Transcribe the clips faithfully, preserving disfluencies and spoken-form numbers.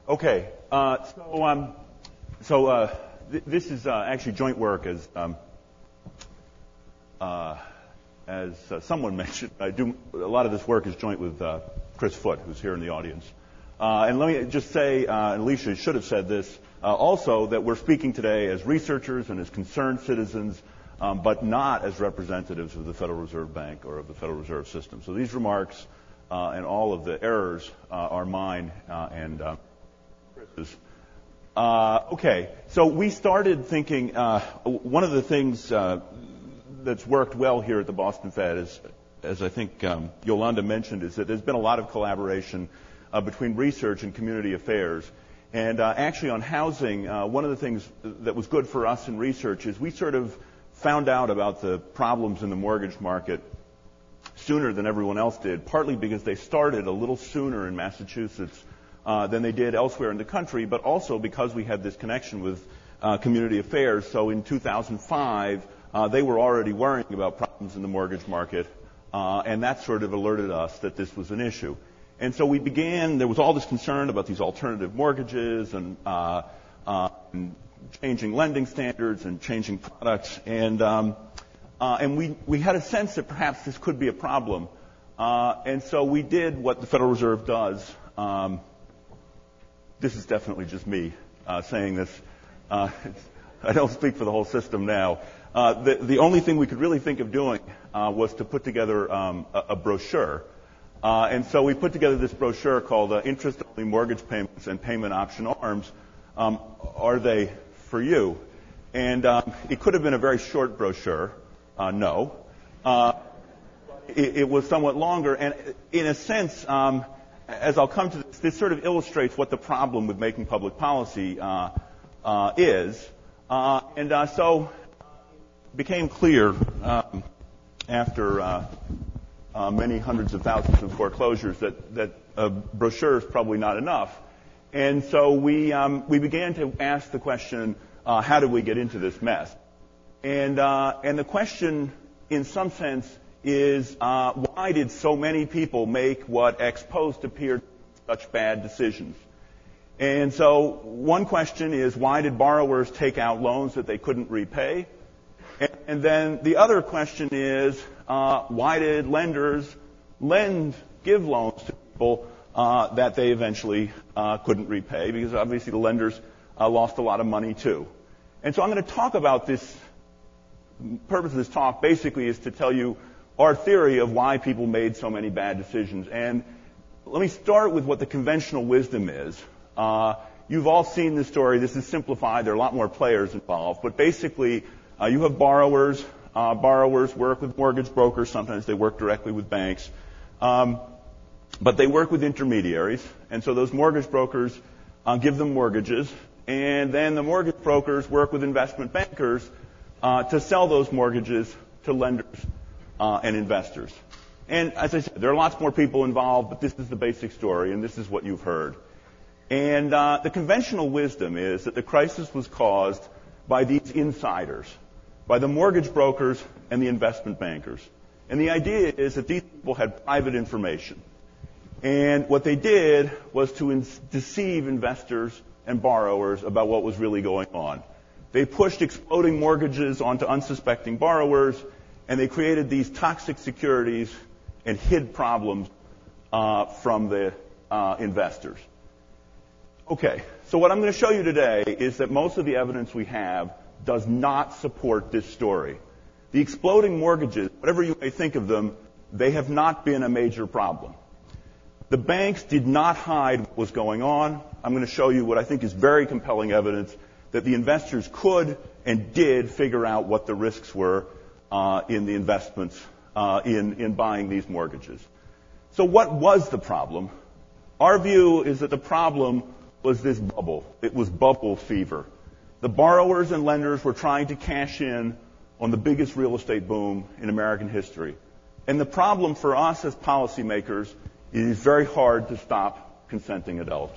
Okay, uh, so um, so uh, th- this is uh, actually joint work, as um, uh, as uh, someone mentioned. I do a lot of this work is joint with uh, Chris Foote, who's here in the audience. Uh, and let me just say, uh, and Alicia should have said this uh, also, that we're speaking today as researchers and as concerned citizens, um, but not as representatives of the Federal Reserve Bank or of the Federal Reserve System. So these remarks uh, and all of the errors uh, are mine uh, and. Uh, Uh, okay, so we started thinking, uh, one of the things uh, that's worked well here at the Boston Fed, is, as I think um, Yolanda mentioned, is that there's been a lot of collaboration uh, between research and community affairs. And uh, actually on housing, uh, one of the things that was good for us in research is we sort of found out about the problems in the mortgage market sooner than everyone else did, partly because they started a little sooner in Massachusetts Uh, than they did elsewhere in the country, but also because we had this connection with uh, community affairs. So in two thousand five, uh, they were already worrying about problems in the mortgage market, uh, and that sort of alerted us that this was an issue. And so we began, there was all this concern about these alternative mortgages and, uh, uh, and changing lending standards and changing products, and, um, uh, and we, we had a sense that perhaps this could be a problem. Uh, and so we did what the Federal Reserve does. Um, This is definitely just me uh, saying this. Uh, I don't speak for the whole system now. Uh, the, the only thing we could really think of doing uh, was to put together um, a, a brochure. Uh, and so we put together this brochure called uh, Interest-Only Mortgage Payments and Payment Option Arms. Um, are they for you? And um, it could have been a very short brochure. Uh, no. Uh, it, it was somewhat longer. And in a sense, um, as I'll come to this, this sort of illustrates what the problem with making public policy uh, uh, is. Uh, and uh, so it became clear um, after uh, uh, many hundreds of thousands of foreclosures that, that a brochure is probably not enough. And so we, um, we began to ask the question, uh, how did we get into this mess? And, uh, and the question, in some sense, is uh, why did so many people make what ex post appeared such bad decisions? And so one question is, why did borrowers take out loans that they couldn't repay? And, and then the other question is, uh, why did lenders lend, give loans to people uh, that they eventually uh, couldn't repay? Because obviously the lenders uh, lost a lot of money too. And so I'm going to talk about this. The purpose of this talk basically is to tell you our theory of why people made so many bad decisions. And let me start with what the conventional wisdom is. Uh, you've all seen this story. This is simplified. There are a lot more players involved. But basically, uh, you have borrowers. Uh, borrowers work with mortgage brokers. Sometimes they work directly with banks. Um, but they work with intermediaries. And so those mortgage brokers uh, give them mortgages. And then the mortgage brokers work with investment bankers uh, to sell those mortgages to lenders Uh, and investors. And as I said, there are lots more people involved, but this is the basic story, and this is what you've heard. And uh, the conventional wisdom is that the crisis was caused by these insiders, by the mortgage brokers and the investment bankers. And the idea is that these people had private information. And what they did was to in- deceive investors and borrowers about what was really going on. They pushed exploding mortgages onto unsuspecting borrowers, and they created these toxic securities and hid problems uh, from the uh, investors. Okay, so what I'm going to show you today is that most of the evidence we have does not support this story. The exploding mortgages, whatever you may think of them, they have not been a major problem. The banks did not hide what was going on. I'm going to show you what I think is very compelling evidence that the investors could and did figure out what the risks were Uh, in the investments, uh, in, in buying these mortgages. So what was the problem? Our view is that the problem was this bubble. It was bubble fever. The borrowers and lenders were trying to cash in on the biggest real estate boom in American history. And the problem for us as policymakers is it's very hard to stop consenting adults.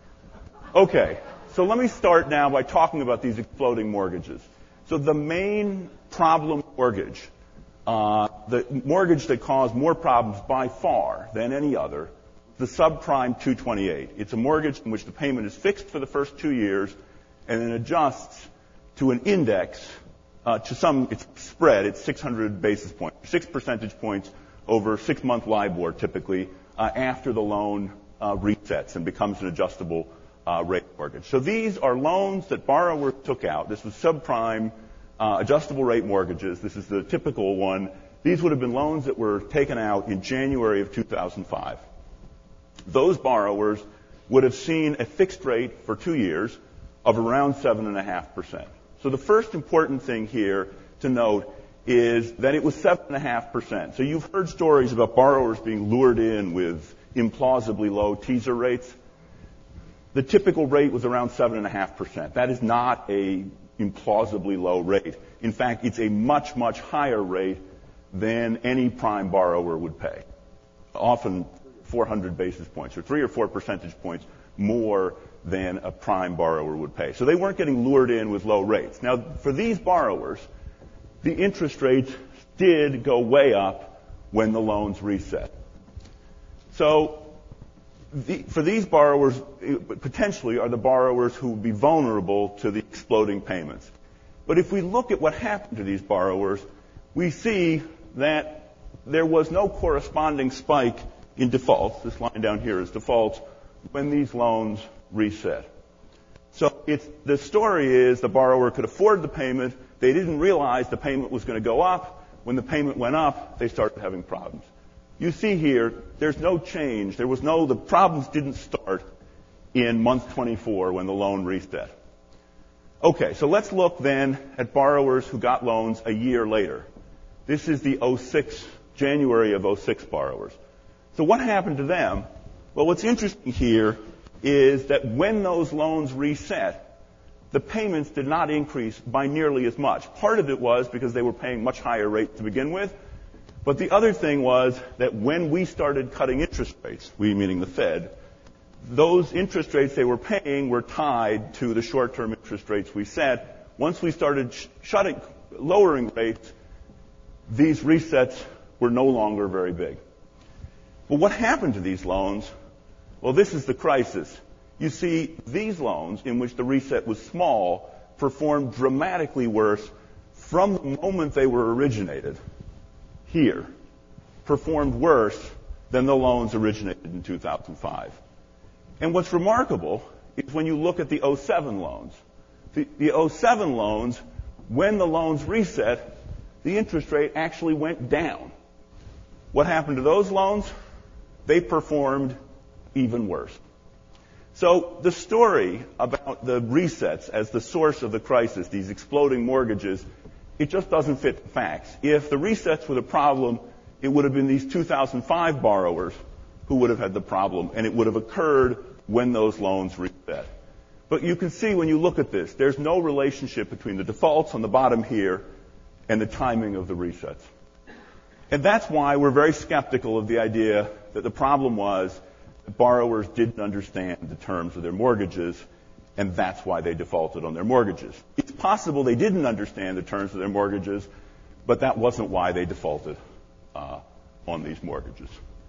Okay, so let me start now by talking about these exploding mortgages. So the main problem mortgage, uh, the mortgage that caused more problems by far than any other, the subprime two twenty-eight. It's a mortgage in which the payment is fixed for the first two years and then adjusts to an index, uh, to some, it's spread, it's six hundred basis points, six percentage points over six-month LIBOR typically, uh, after the loan uh, resets and becomes an adjustable uh, rate mortgage. So these are loans that borrowers took out. This was subprime uh, adjustable rate mortgages. This is the typical one. These would have been loans that were taken out in January of two thousand five. Those borrowers would have seen a fixed rate for two years of around seven point five percent. So the first important thing here to note is that it was seven point five percent. So you've heard stories about borrowers being lured in with implausibly low teaser rates. The typical rate was around seven point five percent. That is not a implausibly low rate. In fact, it's a much, much higher rate than any prime borrower would pay. Often four hundred basis points or three or four percentage points more than a prime borrower would pay. So they weren't getting lured in with low rates. Now, for these borrowers, the interest rates did go way up when the loans reset. So the, for these borrowers, potentially are the borrowers who would be vulnerable to the exploding payments. But if we look at what happened to these borrowers, we see that there was no corresponding spike in defaults. This line down here is defaults when these loans reset. So it's, the story is the borrower could afford the payment. They didn't realize the payment was going to go up. When the payment went up, they started having problems. You see here, there's no change. There was no, the problems didn't start in month twenty-four when the loan reset. Okay, so let's look then at borrowers who got loans a year later. This is the oh six, January of oh six borrowers. So what happened to them? Well, what's interesting here is that when those loans reset, the payments did not increase by nearly as much. Part of it was because they were paying much higher rates to begin with. But the other thing was that when we started cutting interest rates, we meaning the Fed, those interest rates they were paying were tied to the short-term interest rates we set. Once we started sh- shutting, lowering rates, these resets were no longer very big. Well, what happened to these loans? Well, this is the crisis. You see, these loans, in which the reset was small, performed dramatically worse from the moment they were originated. Here, performed worse than the loans originated in two thousand five. And what's remarkable is when you look at the oh seven loans. The, the oh seven loans, when the loans reset, the interest rate actually went down. What happened to those loans? They performed even worse. So the story about the resets as the source of the crisis, these exploding mortgages, it just doesn't fit the facts. If the resets were the problem, it would have been these two thousand five borrowers who would have had the problem, and it would have occurred when those loans reset. But you can see when you look at this, there's no relationship between the defaults on the bottom here and the timing of the resets. And that's why we're very skeptical of the idea that the problem was that borrowers didn't understand the terms of their mortgages, and that's why they defaulted on their mortgages. It's possible they didn't understand the terms of their mortgages, but that wasn't why they defaulted uh, on these mortgages.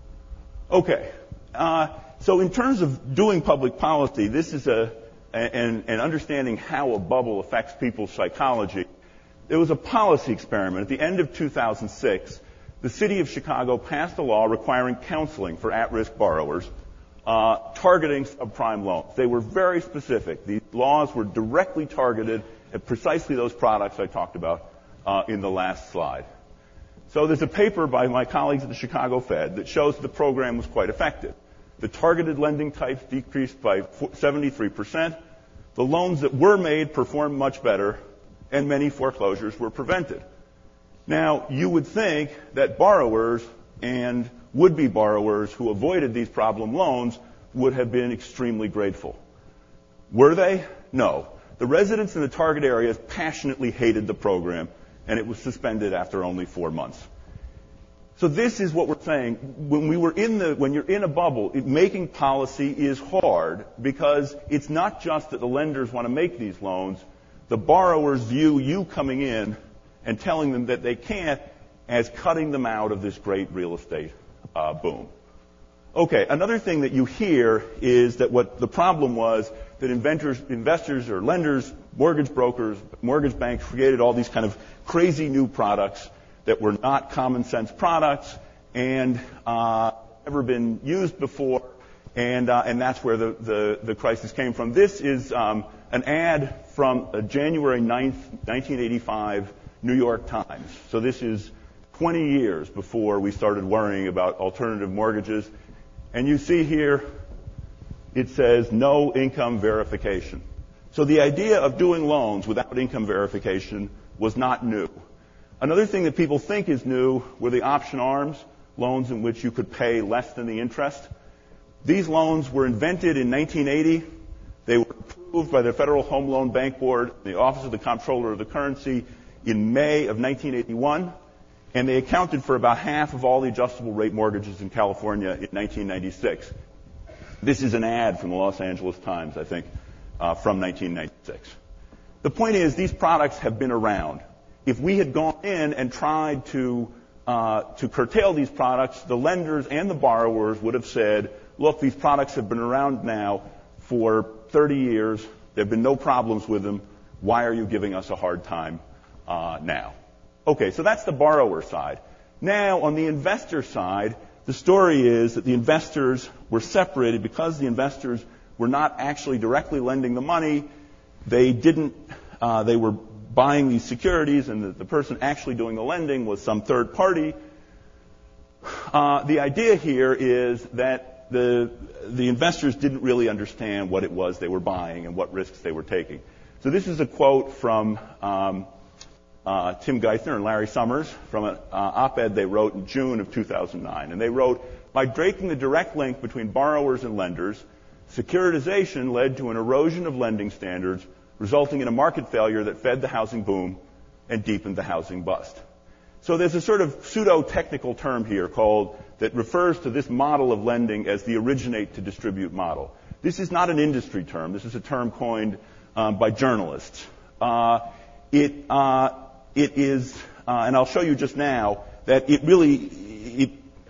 Okay. Uh, so in terms of doing public policy, this is a, and, and understanding how a bubble affects people's psychology. There was a policy experiment. At the end of two thousand six, the city of Chicago passed a law requiring counseling for at-risk borrowers, uh, targeting subprime loans. They were very specific. These laws were directly targeted at precisely those products I talked about uh, in the last slide. So there's a paper by my colleagues at the Chicago Fed that shows the program was quite effective. The targeted lending types decreased by seventy-three percent. The loans that were made performed much better, and many foreclosures were prevented. Now, you would think that borrowers and would-be borrowers who avoided these problem loans would have been extremely grateful. Were they? No. The residents in the target areas passionately hated the program, and it was suspended after only four months. So this is what we're saying. When we were in the, when you're in a bubble, it, making policy is hard because it's not just that the lenders want to make these loans. The borrowers view you coming in and telling them that they can't as cutting them out of this great real estate uh, boom. Okay, another thing that you hear is that what the problem was that inventors, investors or lenders, mortgage brokers, mortgage banks created all these kind of crazy new products that were not common sense products and uh, never been used before, and uh, and that's where the, the, the crisis came from. This is um, an ad from uh, January ninth, nineteen eighty-five New York Times. So this is twenty years before we started worrying about alternative mortgages. And you see here, it says no income verification. So the idea of doing loans without income verification was not new. Another thing that people think is new were the option arms, loans in which you could pay less than the interest. These loans were invented in nineteen eighty. They were approved by the Federal Home Loan Bank Board, the Office of the Comptroller of the Currency, in May of nineteen eighty-one. And they accounted for about half of all the adjustable rate mortgages in California in nineteen ninety-six. This is an ad from the Los Angeles Times, I think, uh, from nineteen ninety-six. The point is, these products have been around. If we had gone in and tried to uh, to curtail these products, the lenders and the borrowers would have said, look, these products have been around now for thirty years. There have been no problems with them. Why are you giving us a hard time uh, now? Okay, so that's the borrower side. Now, on the investor side, the story is that the investors were separated because the investors were not actually directly lending the money. They didn't, uh, they were buying these securities, and the, the person actually doing the lending was some third party. Uh, the idea here is that the, the investors didn't really understand what it was they were buying and what risks they were taking. So this is a quote from um, Uh, Tim Geithner and Larry Summers from an uh, op-ed they wrote in June of two thousand nine. And they wrote, by breaking the direct link between borrowers and lenders, securitization led to an erosion of lending standards, resulting in a market failure that fed the housing boom and deepened the housing bust. So there's a sort of pseudo-technical term here called, that refers to this model of lending as the originate to distribute model. This is not an industry term. This is a term coined um, by journalists. Uh, it, uh, It is, uh, and I'll show you just now, that it really, it,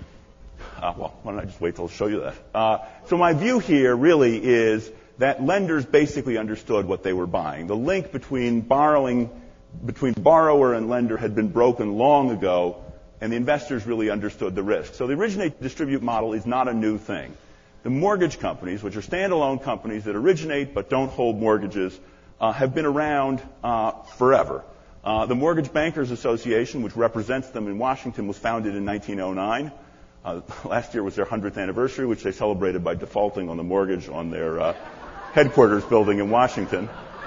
uh, well, why don't I just wait till I show you that? Uh, so my view here really is that lenders basically understood what they were buying. The link between borrowing, between borrower and lender had been broken long ago, and the investors really understood the risk. So the originate-to-distribute model is not a new thing. The mortgage companies, which are standalone companies that originate but don't hold mortgages, uh, have been around uh, forever. Uh, the Mortgage Bankers Association, which represents them in Washington, was founded in nineteen oh nine. Uh, last year was their hundredth anniversary, which they celebrated by defaulting on the mortgage on their uh, headquarters building in Washington.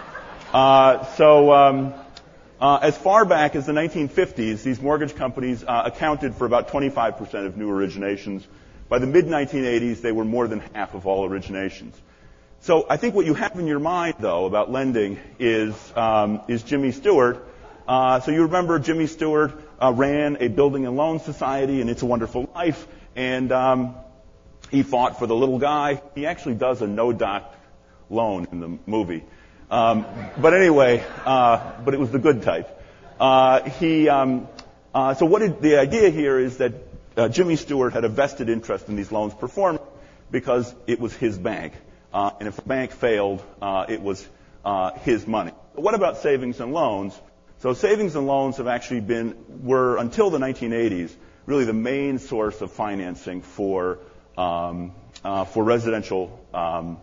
Uh, so um, uh, as far back as the nineteen fifties, these mortgage companies uh, accounted for about twenty-five percent of new originations. By the mid nineteen eighties, they were more than half of all originations. So I think what you have in your mind, though, about lending is, um, is Jimmy Stewart. Uh, so you remember Jimmy Stewart uh, ran a building and loan society in It's a Wonderful Life, and um, he fought for the little guy. He actually does a no-doc loan in the movie. Um, but anyway, uh, but it was the good type. Uh, he, um, uh, so what did, the idea here is that uh, Jimmy Stewart had a vested interest in these loans performing because it was his bank. Uh, and if the bank failed, uh, it was uh, his money. But what about savings and loans? So savings and loans have actually been, were until the nineteen eighties, really the main source of financing for um, uh, for residential um,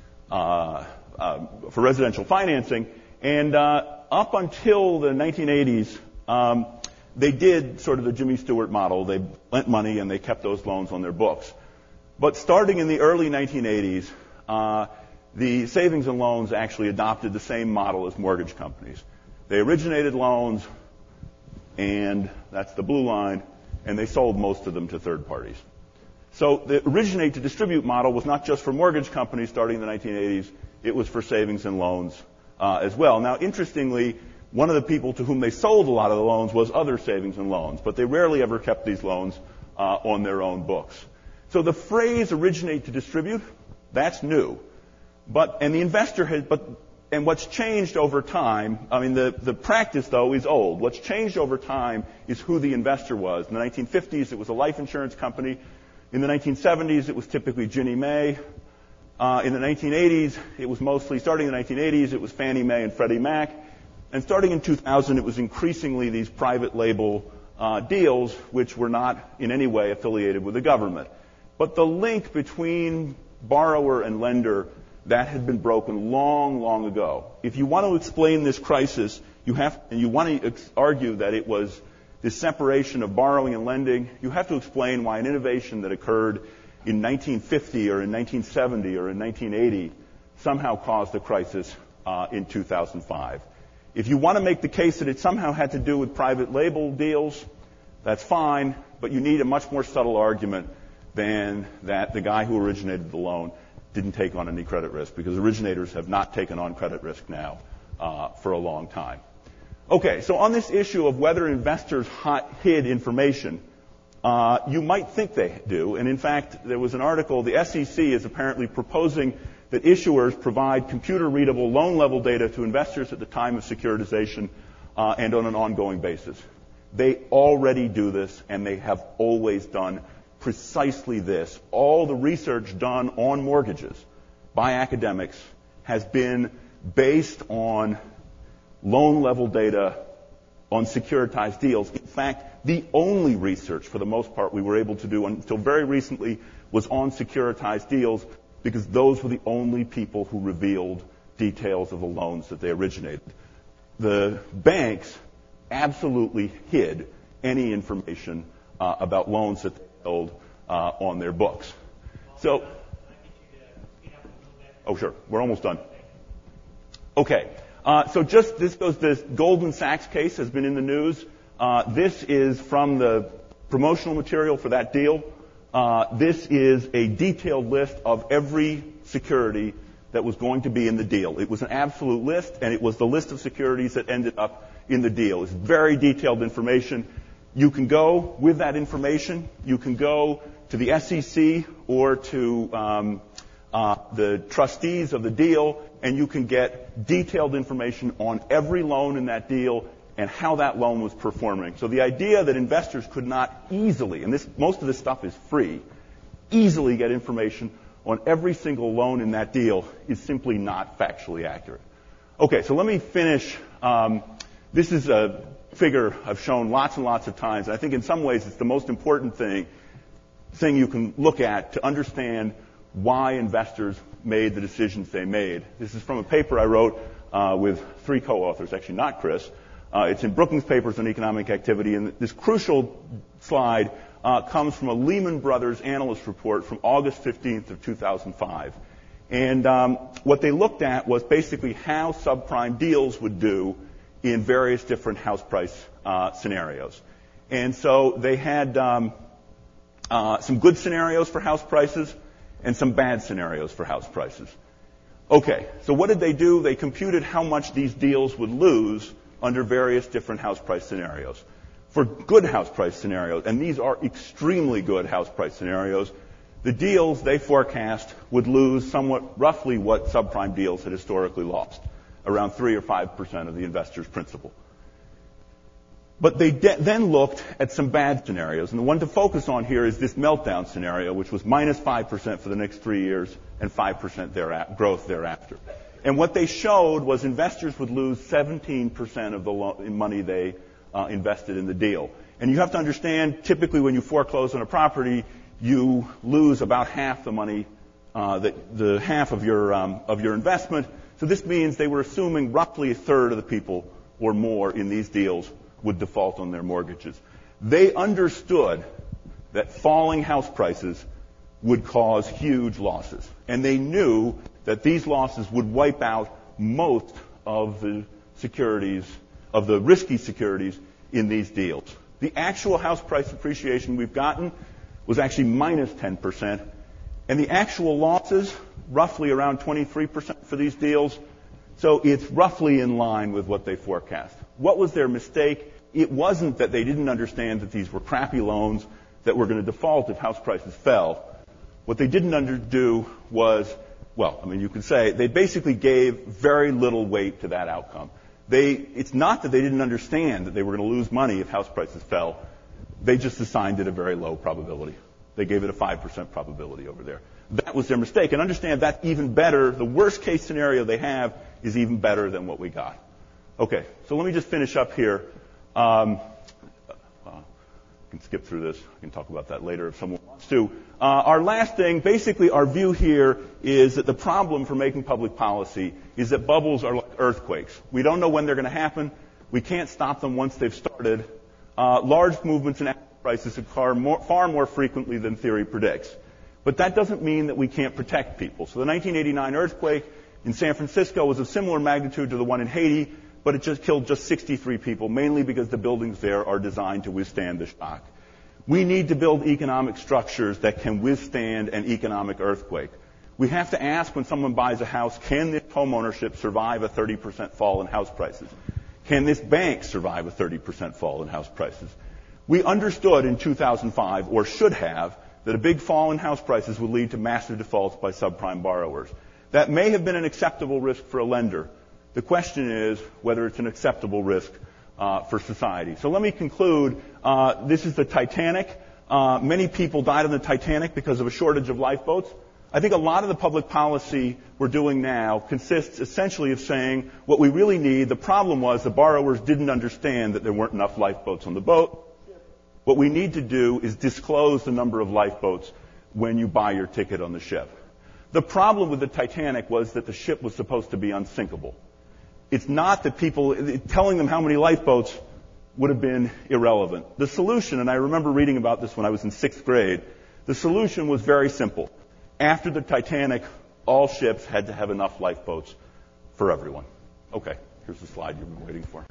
uh, uh, for residential financing. And uh, up until the nineteen eighties, um, they did sort of the Jimmy Stewart model. They lent money and they kept those loans on their books. But starting in the early nineteen eighties, uh, the savings and loans actually adopted the same model as mortgage companies. They originated loans, and that's the blue line, and they sold most of them to third parties. So the originate to distribute model was not just for mortgage companies starting in the nineteen eighties, it was for savings and loans uh, as well. Now, interestingly, one of the people to whom they sold a lot of the loans was other savings and loans, but they rarely ever kept these loans uh, on their own books. So the phrase originate to distribute, that's new. But, and the investor has, but, And what's changed over time, I mean, the, the practice, though, is old. What's changed over time is who the investor was. In the nineteen fifties, it was a life insurance company. In the nineteen seventies, it was typically Ginnie Mae. Uh, in the nineteen eighties, it was mostly, starting in the nineteen eighties, it was Fannie Mae and Freddie Mac. And starting in two thousand, it was increasingly these private label uh, deals, which were not in any way affiliated with the government. But the link between borrower and lender, that had been broken long, long ago. If you want to explain this crisis, you have, and you want to ex- argue that it was this separation of borrowing and lending, you have to explain why an innovation that occurred in nineteen fifty or in nineteen seventy or in nineteen eighty somehow caused a crisis uh, in two thousand five. If you want to make the case that it somehow had to do with private label deals, that's fine, but you need a much more subtle argument than that the guy who originated the loan didn't take on any credit risk, because originators have not taken on credit risk now uh, for a long time. Okay, so on this issue of whether investors hid information, Uh, you might think they do, and in fact, there was an article, the S E C is apparently proposing that issuers provide computer-readable loan-level data to investors at the time of securitization uh, and on an ongoing basis. They already do this, and they have always done precisely this. All the research done on mortgages by academics has been based on loan-level data on securitized deals. In fact, the only research, for the most part, we were able to do until very recently was on securitized deals, because those were the only people who revealed details of the loans that they originated. The banks absolutely hid any information uh, about loans that they held uh, on their books. So, oh sure, we're almost done. Okay. Uh, so just this goes, this Goldman Sachs case has been in the news. Uh, this is from the promotional material for that deal. Uh, this is a detailed list of every security that was going to be in the deal. It was an absolute list, and it was the list of securities that ended up in the deal. It's very detailed information. You can go with that information. You can go to the S E C or to um, uh, the trustees of the deal, and you can get detailed information on every loan in that deal and how that loan was performing. So the idea that investors could not easily, and this, most of this stuff is free, easily get information on every single loan in that deal is simply not factually accurate. Okay, so let me finish. Um, this is a figure I've shown lots and lots of times. I think in some ways it's the most important thing, thing you can look at to understand why investors made the decisions they made. This is from a paper I wrote uh, with three co-authors, actually not Chris. Uh, it's in Brookings Papers on Economic Activity, and this crucial slide uh, comes from a Lehman Brothers analyst report from August fifteenth of two thousand five. And um, what they looked at was basically how subprime deals would do in various different house price uh, scenarios. And so they had um, uh, some good scenarios for house prices and some bad scenarios for house prices. Okay, so what did they do? They computed how much these deals would lose under various different house price scenarios. For good house price scenarios, and these are extremely good house price scenarios, the deals they forecast would lose somewhat roughly what subprime deals had historically lost, around three or five percent of the investor's principal. But they de- then looked at some bad scenarios, and the one to focus on here is this meltdown scenario, which was minus five percent for the next three years and five percent thereafter, growth thereafter. And what they showed was investors would lose seventeen percent of the lo- money they uh, invested in the deal. And you have to understand, typically when you foreclose on a property, you lose about half the money, uh, that the half of your um, of your investment. So this means they were assuming roughly a third of the people or more in these deals would default on their mortgages. They understood that falling house prices would cause huge losses, and they knew that these losses would wipe out most of the securities, of the risky securities in these deals. The actual house price appreciation we've gotten was actually minus ten percent, and the actual losses, roughly around twenty-three percent for these deals. So it's roughly in line with what they forecast. What was their mistake? It wasn't that they didn't understand that these were crappy loans that were going to default if house prices fell. What they didn't under- do was, well, I mean, you could say they basically gave very little weight to that outcome. They, it's not that they didn't understand that they were going to lose money if house prices fell. They just assigned it a very low probability. They gave it a five percent probability over there. That was their mistake. And understand that's even better. The worst case scenario they have is even better than what we got. Okay, so let me just finish up here. Um, uh, I can skip through this. I can talk about that later if someone wants to. Uh, our last thing, basically our view here is that the problem for making public policy is that bubbles are like earthquakes. We don't know when they're going to happen. We can't stop them once they've started. Uh, large movements in asset prices occur more, far more frequently than theory predicts. But that doesn't mean that we can't protect people. So the nineteen eighty-nine earthquake in San Francisco was of similar magnitude to the one in Haiti, but it just killed just sixty-three people, mainly because the buildings there are designed to withstand the shock. We need to build economic structures that can withstand an economic earthquake. We have to ask when someone buys a house, can this homeownership survive a thirty percent fall in house prices? Can this bank survive a thirty percent fall in house prices? We understood in two thousand five, or should have, that a big fall in house prices would lead to massive defaults by subprime borrowers. That may have been an acceptable risk for a lender. The question is whether it's an acceptable risk uh, for society. So let me conclude. Uh, this is the Titanic. Uh, many people died on the Titanic because of a shortage of lifeboats. I think a lot of the public policy we're doing now consists essentially of saying what we really need. The problem was the borrowers didn't understand that there weren't enough lifeboats on the boat. What we need to do is disclose the number of lifeboats when you buy your ticket on the ship. The problem with the Titanic was that the ship was supposed to be unsinkable. It's not that people, telling them how many lifeboats would have been irrelevant. The solution, and I remember reading about this when I was in sixth grade, the solution was very simple. After the Titanic, all ships had to have enough lifeboats for everyone. Okay, here's the slide you've been waiting for.